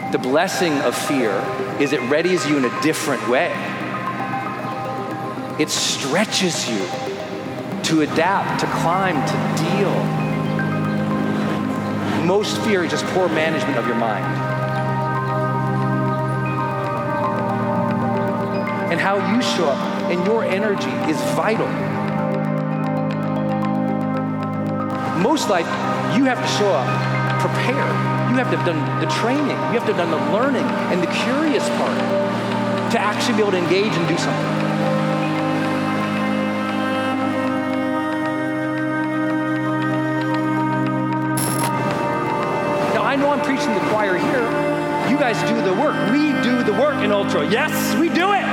The blessing of fear is it readies you in a different way. It stretches you to adapt, to climb, to deal. Most fear is just poor management of your mind. And how you show up and your energy is vital. Most life, you have to show up prepared. You have to have done the training. You have to have done the learning and the curious part to actually be able to engage and do something. Now, I know I'm preaching to the choir here. You guys do the work. We do the work in Ultra. Yes, we do it.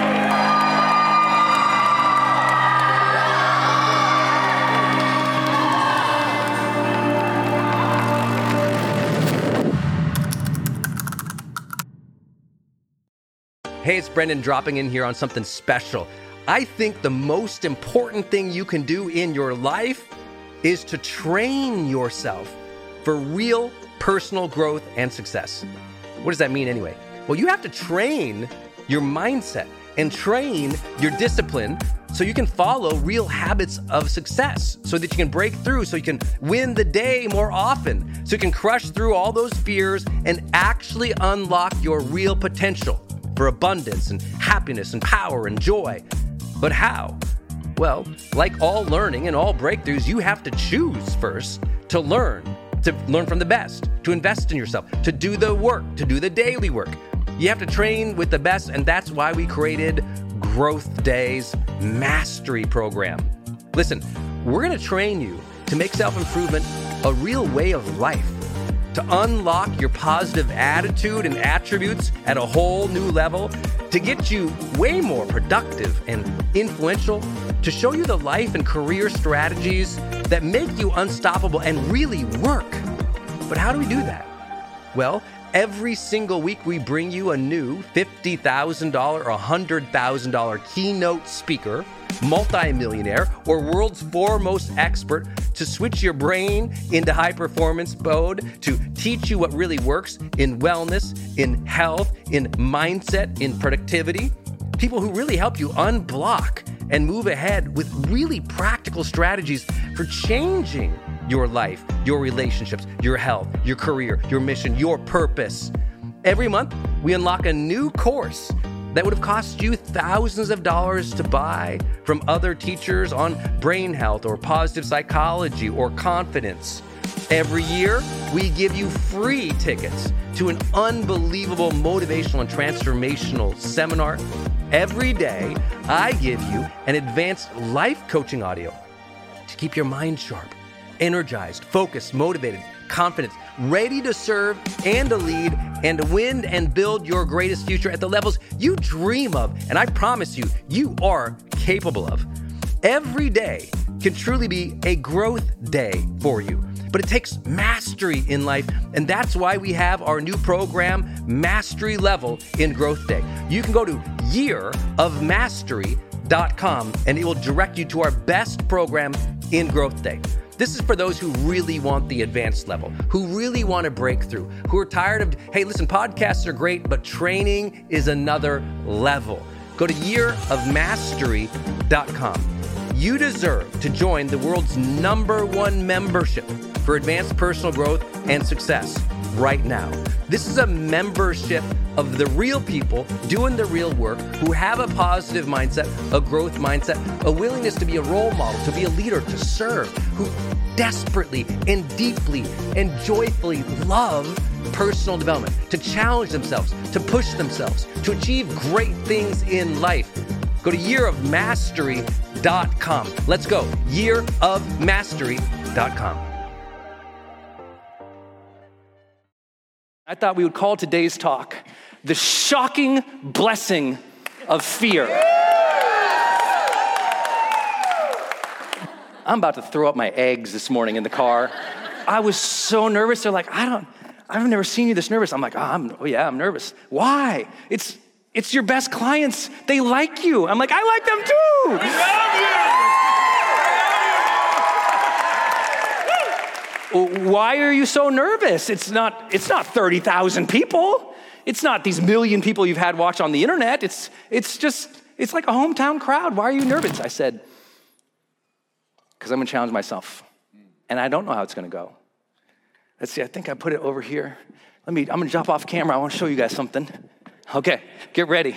Hey, it's Brendan dropping in here on something special. I think the most important thing you can do in your life is to train yourself for real personal growth and success. What does that mean anyway? Well, you have to train your mindset and train your discipline so you can follow real habits of success, so that you can break through, so you can win the day more often, so you can crush through all those fears and actually unlock your real potential for abundance and happiness and power and joy. But how? Well, like all learning and all breakthroughs, you have to choose first to learn from the best, to invest in yourself, to do the work, to do the daily work. You have to train with the best, and that's why we created Growth Day's Mastery Program. Listen, we're gonna train you to make self-improvement a real way of life, to unlock your positive attitude and attributes at a whole new level, to get you way more productive and influential, to show you the life and career strategies that make you unstoppable and really work. But how do we do that? Well, every single week we bring you a new $50,000 or $100,000 keynote speaker, multimillionaire, or world's foremost expert to switch your brain into high performance mode, to teach you what really works in wellness, in health, in mindset, in productivity. People who really help you unblock and move ahead with really practical strategies for changing your life, your relationships, your health, your career, your mission, your purpose. Every month, we unlock a new course that would have cost you thousands of dollars to buy from other teachers on brain health or positive psychology or confidence. Every year, we give you free tickets to an unbelievable motivational and transformational seminar. Every day, I give you an advanced life coaching audio to keep your mind sharp, energized, focused, motivated, confident, ready to serve and to lead and to win and build your greatest future at the levels you dream of. And I promise you, you are capable of. Every day can truly be a growth day for you. But it takes mastery in life, and that's why we have our new program, Mastery Level in Growth Day. You can go to yearofmastery.com, and it will direct you to our best program in Growth Day. This is for those who really want the advanced level, who really want to break through, who are tired of, hey, listen, podcasts are great, but training is another level. Go to yearofmastery.com. You deserve to join the world's #1 membership for advanced personal growth and success right now. This is a membership of the real people doing the real work, who have a positive mindset, a growth mindset, a willingness to be a role model, to be a leader, to serve, who desperately and deeply and joyfully love personal development, to challenge themselves, to push themselves, to achieve great things in life. Go to yearofmastery.com. Let's go. yearofmastery.com. I thought we would call today's talk The Shocking Blessing of Fear. I'm about to throw up my eggs this morning in the car. I was so nervous. They're like, I've never seen you this nervous. I'm like, I'm nervous. Why? It's your best clients. They like you. I'm like, I like them too. We love you. Why are you so nervous? It's not 30,000 people. It's not these million people you've had watch on the internet. It's like a hometown crowd. Why are you nervous? I said, because I'm gonna challenge myself. And I don't know how it's gonna go. Let's see, I think I put it over here. I'm gonna jump off camera. I wanna show you guys something. Okay, get ready.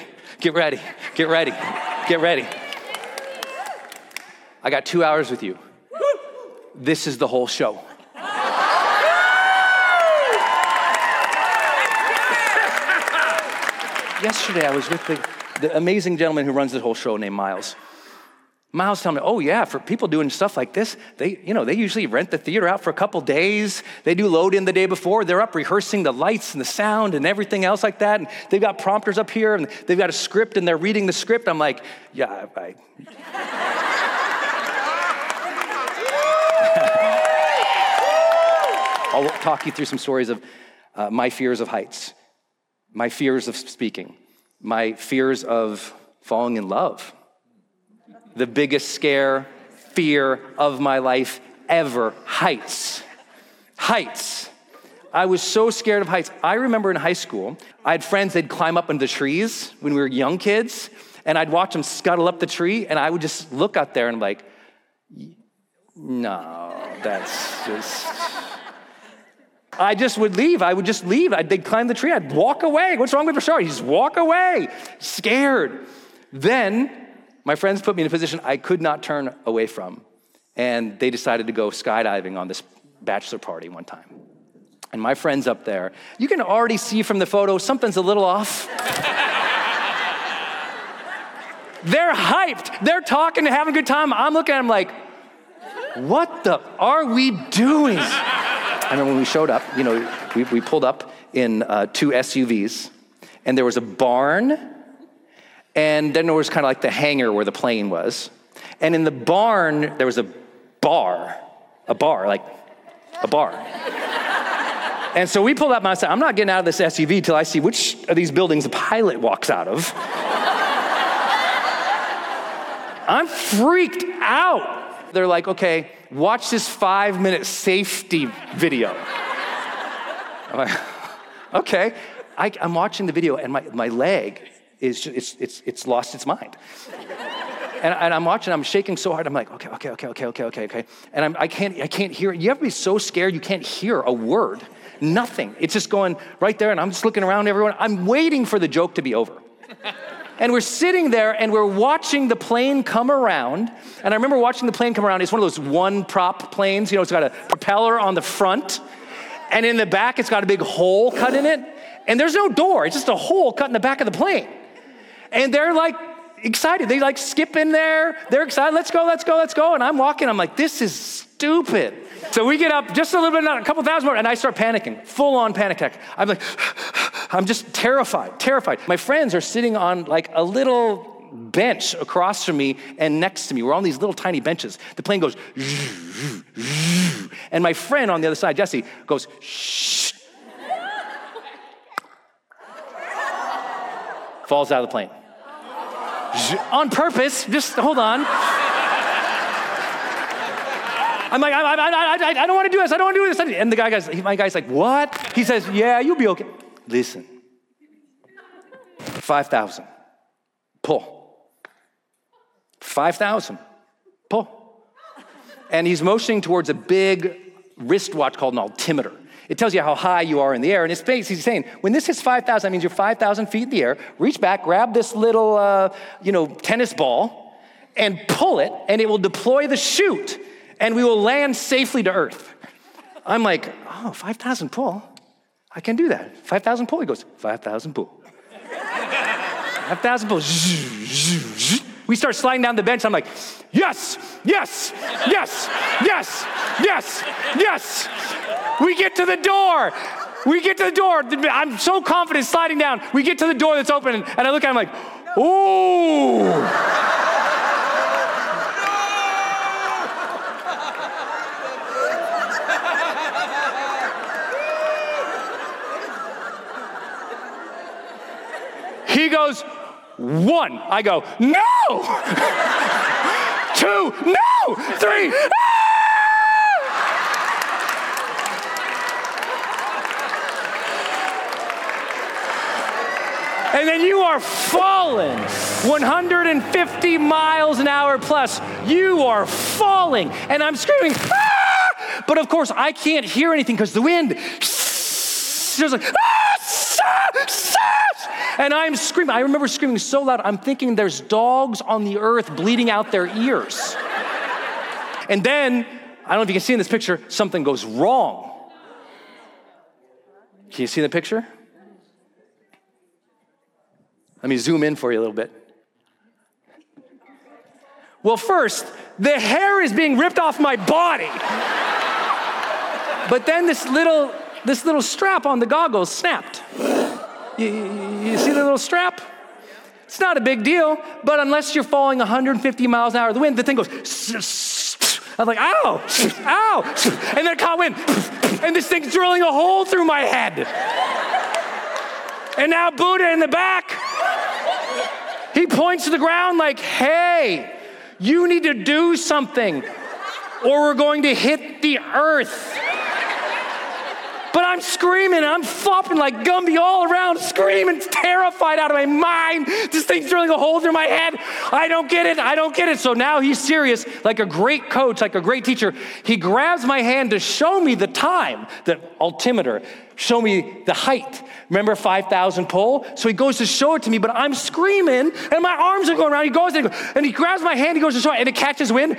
I got 2 hours with you. This is the whole show. Yesterday, I was with the amazing gentleman who runs this whole show named Miles. Miles told me, oh yeah, for people doing stuff like this, they usually rent the theater out for a couple days. They do load in the day before. They're up rehearsing the lights and the sound and everything else like that. And they've got prompters up here and they've got a script and they're reading the script. I'm like, yeah, I'll talk you through some stories of my fears of heights, my fears of speaking, my fears of falling in love. The biggest fear of my life ever, heights. Heights. I was so scared of heights. I remember in high school, I had friends, they'd climb up into the trees when we were young kids, and I'd watch them scuttle up the tree, and I would just look out there and I'm like, no, that's just... I just would leave. I would just leave. They'd climb the tree. I'd walk away. What's wrong with Rashard? You just walk away, scared. Then my friends put me in a position I could not turn away from. And they decided to go skydiving on this bachelor party one time. And my friend's up there. You can already see from the photo, something's a little off. They're hyped. They're talking and having a good time. I'm looking at them like, what the are we doing? I remember when we showed up, we pulled up in 2 SUVs, and there was a barn, and then there was kind of like the hangar where the plane was. And in the barn, there was a bar. And so we pulled up, and I said, I'm not getting out of this SUV till I see which of these buildings the pilot walks out of. I'm freaked out. They're like, okay, watch this 5-minute safety video. I'm like, okay. I'm watching the video and my leg is just, it's lost its mind. And I'm watching, I'm shaking so hard. I'm like, okay. And I can't hear it. You ever be so scared you can't hear a word? Nothing. It's just going right there and I'm just looking around everyone. I'm waiting for the joke to be over. And we're sitting there and we're watching the plane come around. And I remember watching the plane come around. It's one of those one-prop planes. It's got a propeller on the front. And in the back, it's got a big hole cut in it. And there's no door. It's just a hole cut in the back of the plane. And they're like excited. They like skip in there. They're excited. Let's go. And I'm walking. I'm like, this is stupid. So we get up just a little bit, a couple thousand more. And I start panicking, full-on panic attack. I'm like... I'm just terrified. My friends are sitting on like a little bench across from me and next to me. We're on these little tiny benches. The plane goes, and my friend on the other side, Jesse, goes, shh. Falls out of the plane. On purpose, just hold on. I'm like, I don't want to do this. I don't want to do this. And my guy's like, what? He says, yeah, you'll be okay. Listen, 5,000, pull. 5,000, pull. And he's motioning towards a big wristwatch called an altimeter. It tells you how high you are in the air. And he's saying, when this hits 5,000, that means you're 5,000 feet in the air. Reach back, grab this little, tennis ball, and pull it, and it will deploy the chute, and we will land safely to Earth. I'm like, 5,000 pull. I can do that. 5,000 pull. He goes, 5,000 pull. 5,000 pull. We start sliding down the bench. I'm like, yes. We get to the door. I'm so confident sliding down. We get to the door that's open, and I look at him like, ooh. He goes, 1. I go, no. 2, no. 3. And then you are falling 150 miles an hour plus. You are falling. And I'm screaming, ah! But of course, I can't hear anything because the wind just like, and I'm screaming. I remember screaming so loud, I'm thinking there's dogs on the earth bleeding out their ears. And then, I don't know if you can see in this picture, something goes wrong. Can you see the picture? Let me zoom in for you a little bit. Well, first, the hair is being ripped off my body. But then this little strap on the goggles snapped. You see the little strap? It's not a big deal, but unless you're falling 150 miles an hour of the wind, the thing goes, I'm like, ow, ow. And then it caught wind. And this thing's drilling a hole through my head. And now Buddha in the back, he points to the ground like, hey, you need to do something or we're going to hit the earth. But I'm screaming, I'm flopping like Gumby all around, screaming, terrified out of my mind. This thing's drilling a hole through my head. I don't get it. So now he's serious, like a great coach, like a great teacher. He grabs my hand to show me the time, the altimeter, show me the height. Remember 5,000 pull? So he goes to show it to me, but I'm screaming, and my arms are going around. He goes and he grabs my hand, he goes to show it, and it catches wind.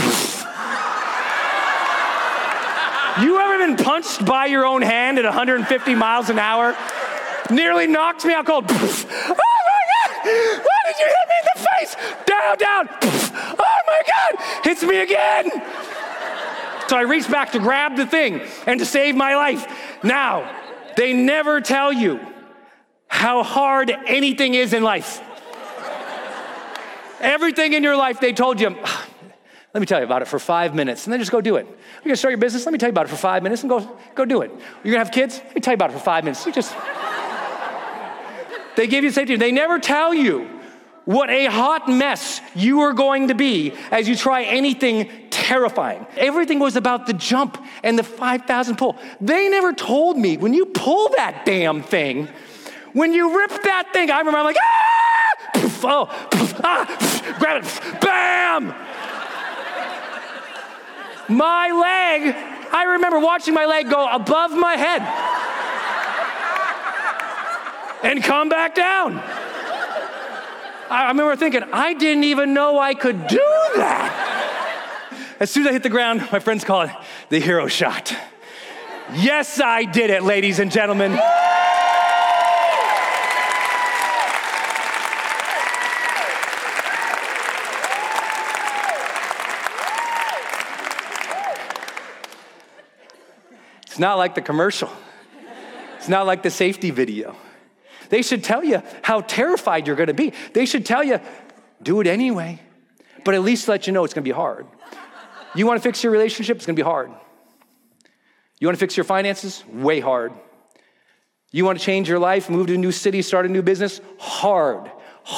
You ever been punched by your own hand at 150 miles an hour? Nearly knocked me out cold. Oh my God! Why did you hit me in the face? Down. Oh my God! Hits me again. So I reached back to grab the thing and to save my life. Now, they never tell you how hard anything is in life. Everything in your life, they told you, let me tell you about it for 5 minutes, and then just go do it. You're gonna start your business, let me tell you about it for 5 minutes, and go do it. You're gonna have kids, let me tell you about it for 5 minutes. They give you safety. They never tell you what a hot mess you are going to be as you try anything terrifying. Everything was about the jump and the 5,000 pull. They never told me, when you pull that damn thing, when you rip that thing, I remember I'm like, grab it, bam! My leg, I remember watching my leg go above my head and come back down. I remember thinking, I didn't even know I could do that. As soon as I hit the ground, my friends call it the hero shot. Yes, I did it, ladies and gentlemen. It's not like the commercial. It's not like the safety video. They should tell you how terrified you're gonna be. They should tell you, do it anyway, but at least let you know it's gonna be hard. You wanna fix your relationship? It's gonna be hard. You wanna fix your finances? Way hard. You wanna change your life, move to a new city, start a new business? Hard.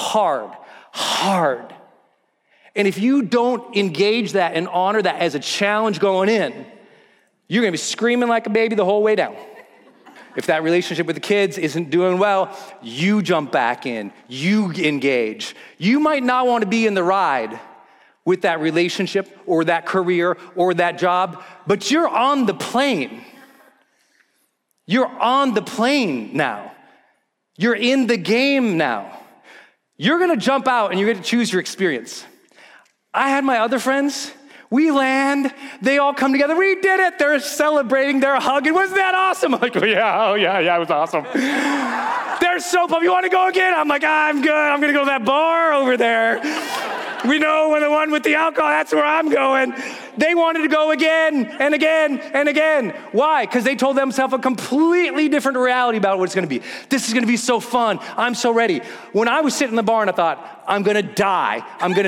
And if you don't engage that and honor that as a challenge going in, you're gonna be screaming like a baby the whole way down. If that relationship with the kids isn't doing well, you jump back in, you engage. You might not wanna be in the ride with that relationship or that career or that job, but you're on the plane. You're on the plane now. You're in the game now. You're gonna jump out and you're gonna choose your experience. I had my other friends, we land, they all come together, we did it, they're celebrating, they're hugging, wasn't that awesome? I'm like, yeah, it was awesome. They're so pumped, you wanna go again? I'm like, I'm good, I'm gonna go to that bar over there. We know when the one with the alcohol, that's where I'm going. They wanted to go again and again and again. Why? Because they told themselves a completely different reality about what it's gonna be. This is gonna be so fun, I'm so ready. When I was sitting in the bar and I thought, I'm gonna die.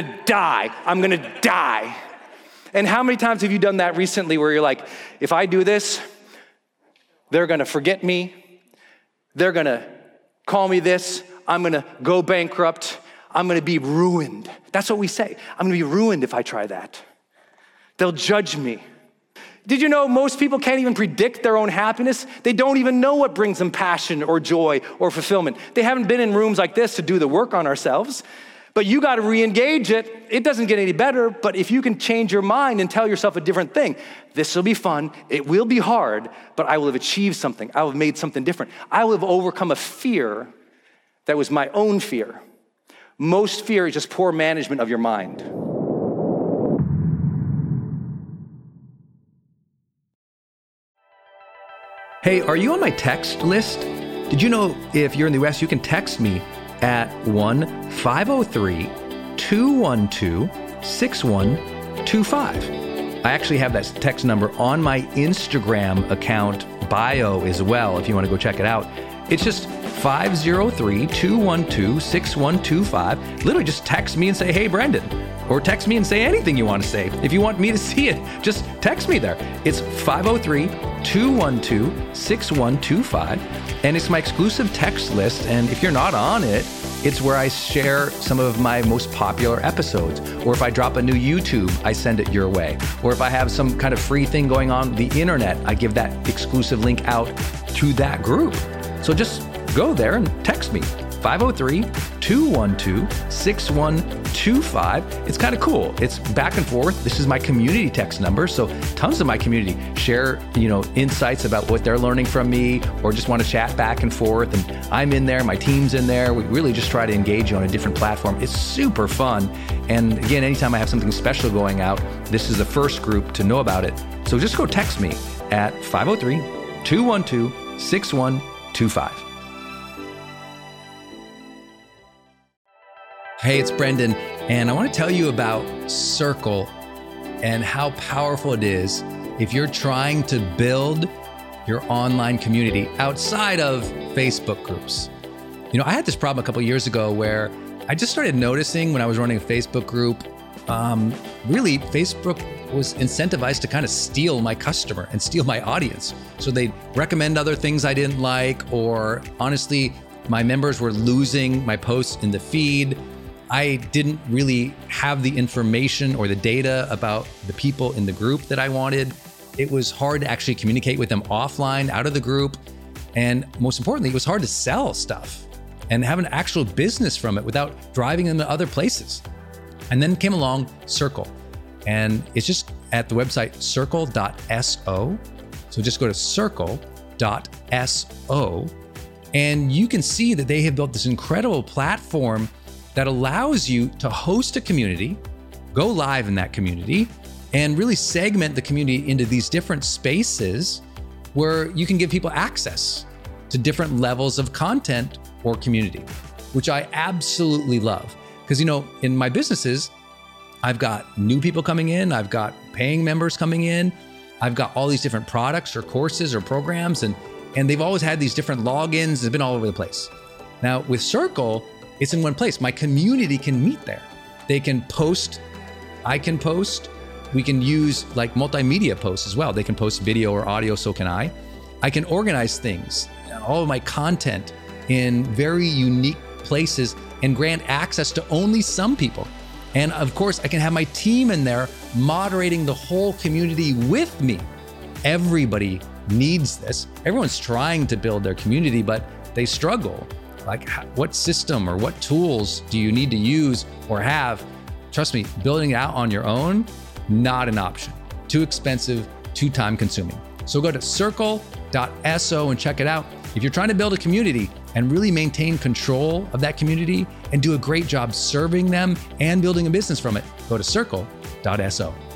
And how many times have you done that recently where you're like, if I do this, they're gonna forget me. They're gonna call me this. I'm gonna go bankrupt. I'm gonna be ruined. That's what we say. I'm gonna be ruined if I try that. They'll judge me. Did you know most people can't even predict their own happiness? They don't even know what brings them passion or joy or fulfillment. They haven't been in rooms like this to do the work on ourselves. But you got to re-engage it. It doesn't get any better, but if you can change your mind and tell yourself a different thing, this will be fun, it will be hard, but I will have achieved something. I will have made something different. I will have overcome a fear that was my own fear. Most fear is just poor management of your mind. Hey, are you on my text list? Did you know if you're in the US, you can text me at 1-503-212-6125. I actually have that text number on my Instagram account bio as well, if you want to go check it out. It's just 503-212-6125. Literally just text me and say, hey, Brendan. Or text me and say anything you want to say. If you want me to see it, just text me there. It's 503-212-6125. And it's my exclusive text list. And if you're not on it, it's where I share some of my most popular episodes. Or if I drop a new YouTube, I send it your way. Or if I have some kind of free thing going on the internet, I give that exclusive link out to that group. So just go there and text me. 503-212-6125. It's kind of cool. It's back and forth. This is my community text number. So tons of my community share, insights about what they're learning from me or just want to chat back and forth. And I'm in there, my team's in there. We really just try to engage you on a different platform. It's super fun. And again, anytime I have something special going out, this is the first group to know about it. So just go text me at 503-212-6125. Hey, it's Brendan, and I want to tell you about Circle and how powerful it is if you're trying to build your online community outside of Facebook groups. I had this problem a couple years ago where I just started noticing when I was running a Facebook group, really Facebook was incentivized to kind of steal my customer and steal my audience. So they'd recommend other things I didn't like, or honestly, my members were losing my posts in the feed. I didn't really have the information or the data about the people in the group that I wanted. It was hard to actually communicate with them offline, out of the group. And most importantly, it was hard to sell stuff and have an actual business from it without driving them to other places. And then came along Circle. And it's just at the website circle.so. So just go to circle.so. And you can see that they have built this incredible platform that allows you to host a community, go live in that community, and really segment the community into these different spaces where you can give people access to different levels of content or community, which I absolutely love. Because, in my businesses, I've got new people coming in, I've got paying members coming in, I've got all these different products or courses or programs, and they've always had these different logins. They've been all over the place. Now, with Circle, it's in one place. My community can meet there. They can post, I can post. We can use like multimedia posts as well. They can post video or audio, so can I. I can organize things, all of my content in very unique places and grant access to only some people. And of course, I can have my team in there moderating the whole community with me. Everybody needs this. Everyone's trying to build their community, but they struggle. Like, what system or what tools do you need to use or have? Trust me, building it out on your own, not an option. Too expensive, too time consuming. So go to circle.so and check it out. If you're trying to build a community and really maintain control of that community and do a great job serving them and building a business from it, go to circle.so.